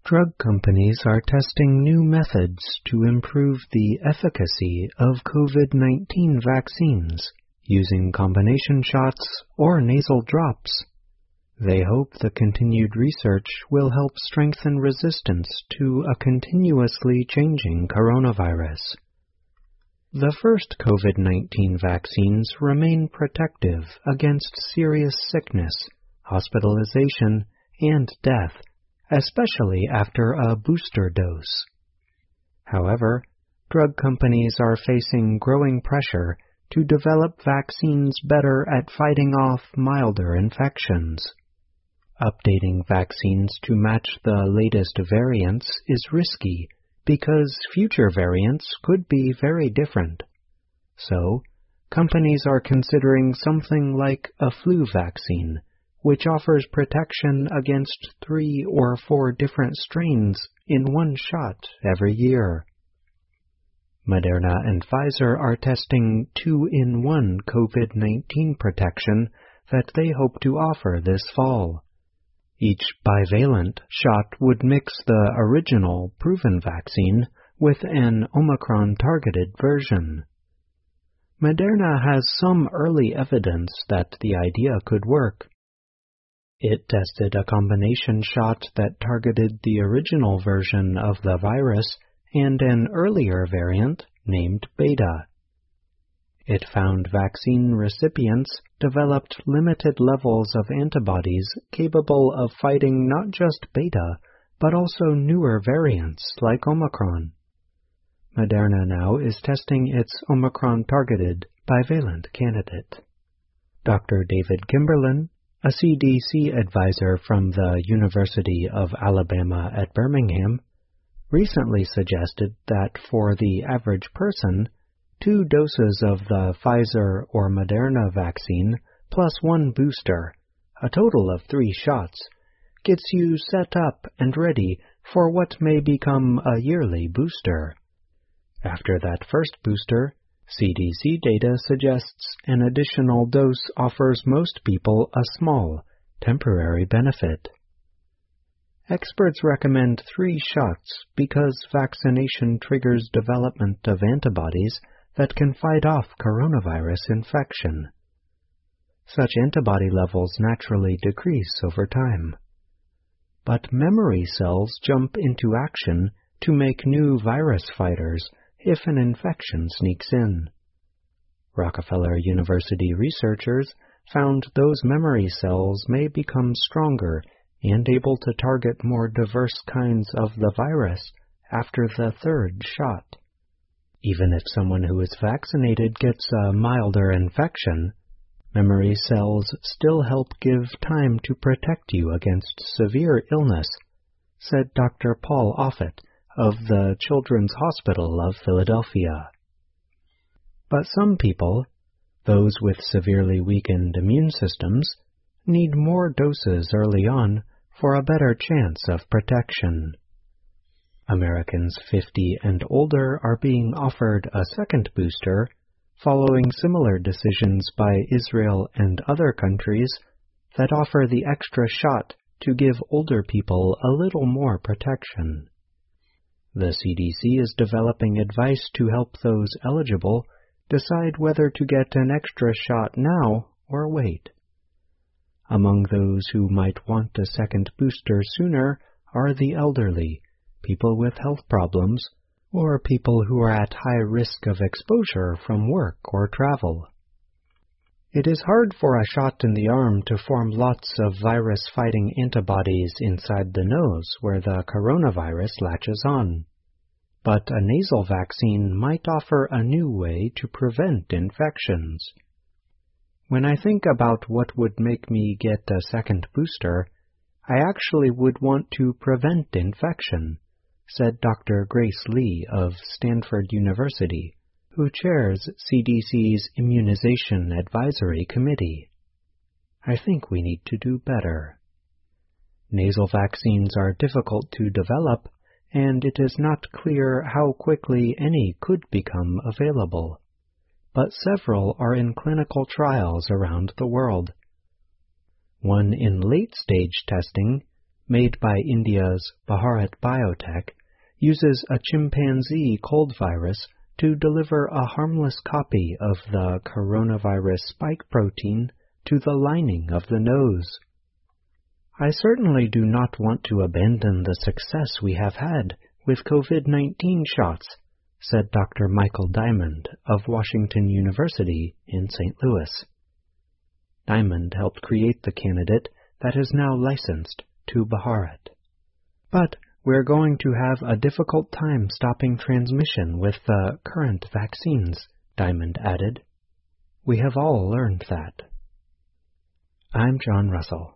Drug companies are testing new methods to improve the efficacy of COVID-19 vaccines using combination shots or nasal drops. They hope the continued research will help strengthen resistance to a continuously changing coronavirus. The first COVID-19 vaccines remain protective against serious sickness, hospitalization, and death, especially after a booster dose. However, drug companies are facing growing pressure to develop vaccines better at fighting off milder infections. Updating vaccines to match the latest variants is risky because future variants could be very different. So, companies are considering something like a flu vaccine, which offers protection against 3 or 4 different strains in one shot every year. Moderna and Pfizer are testing 2-in-1 COVID-19 protection that they hope to offer this fall. Each bivalent shot would mix the original proven vaccine with an Omicron-targeted version. Moderna has some early evidence that the idea could work. It tested a combination shot that targeted the original version of the virus and an earlier variant named Beta. It found vaccine recipients developed limited levels of antibodies capable of fighting not just Beta, but also newer variants like Omicron. Moderna now is testing its Omicron-targeted bivalent candidate. Dr. David Kimberlin, a CDC advisor from the University of Alabama at Birmingham, recently suggested that for the average person, 2 doses of the Pfizer or Moderna vaccine plus 1 booster, a total of 3 shots, gets you set up and ready for what may become a yearly booster. After that first booster, CDC data suggests an additional dose offers most people a small, temporary benefit. Experts recommend 3 shots because vaccination triggers development of antibodies that can fight off coronavirus infection. Such antibody levels naturally decrease over time. But memory cells jump into action to make new virus fighters if an infection sneaks in. Rockefeller University researchers found those memory cells may become stronger and able to target more diverse kinds of the virus after the 3rd shot. Even if someone who is vaccinated gets a milder infection, memory cells still help give time to protect you against severe illness, said Dr. Paul Offit of the Children's Hospital of Philadelphia. But some people, those with severely weakened immune systems, need more doses early on for a better chance of protection. Americans 50 and older are being offered a second booster, following similar decisions by Israel and other countries that offer the extra shot to give older people a little more protection. The CDC is developing advice to help those eligible decide whether to get an extra shot now or wait. Among those who might want a second booster sooner are the elderly, people with health problems, or people who are at high risk of exposure from work or travel. It is hard for a shot in the arm to form lots of virus-fighting antibodies inside the nose where the coronavirus latches on. But a nasal vaccine might offer a new way to prevent infections. When I think about what would make me get a second booster, I actually would want to prevent infection, said Dr. Grace Lee of Stanford University, who chairs CDC's Immunization Advisory Committee. I think we need to do better. Nasal vaccines are difficult to develop, and it is not clear how quickly any could become available. But several are in clinical trials around the world. One in late-stage testing made by India's Bharat Biotech, uses a chimpanzee cold virus to deliver a harmless copy of the coronavirus spike protein to the lining of the nose. I certainly do not want to abandon the success we have had with COVID-19 shots, said Dr. Michael Diamond of Washington University in St. Louis. Diamond helped create the candidate that is now licensed to Bharat. But we're going to have a difficult time stopping transmission with the current vaccines, Diamond added. We have all learned that. I'm John Russell.